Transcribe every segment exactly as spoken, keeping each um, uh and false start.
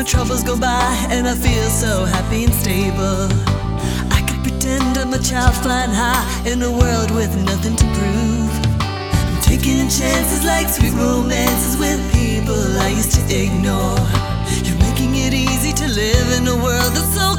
troubles go by and I feel so happy and stable. I could pretend I'm a child flying high in a world with nothing to prove. I'm taking chances like sweet romances with people I used to ignore. You're making it easy to live in a world that's so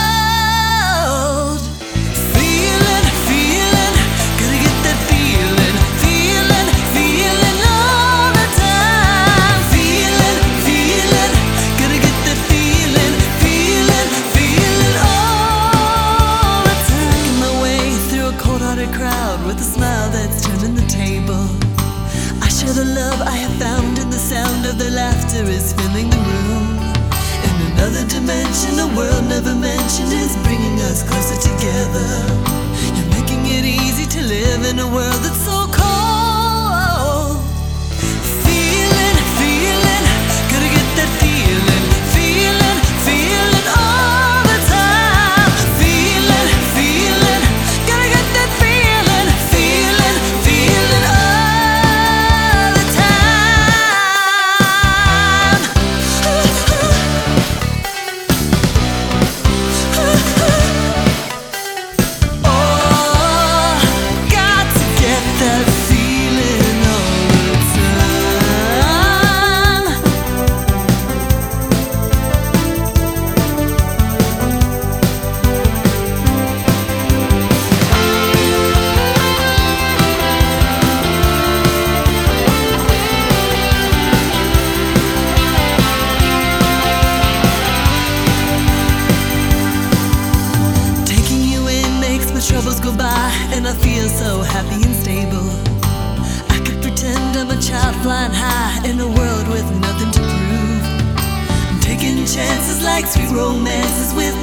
cold. Feeling, feeling, gotta get that feeling. Feeling, feeling all the time. Feeling, feeling, gotta get that feeling. Feeling, feeling all the time. Making my way through a cold-hearted crowd with a smile that's turning the table. I share the love I have found, and the sound of their laughter is filling the room. In another dimension, a world never mentioned is bringing us closer together. You're making it easy to live in a world that's so cold. Feeling, feeling, gotta get that feeling. Feeling, feeling all the time. Feeling, feeling, gotta get that feeling. Feeling, feeling all the time. Oh, got to get that feeling all the time. Taking you in makes my troubles go by, and I feel so happy and stable. I could pretend I'm a child flying high in a world with nothing to prove. I'm taking chances like sweet romances with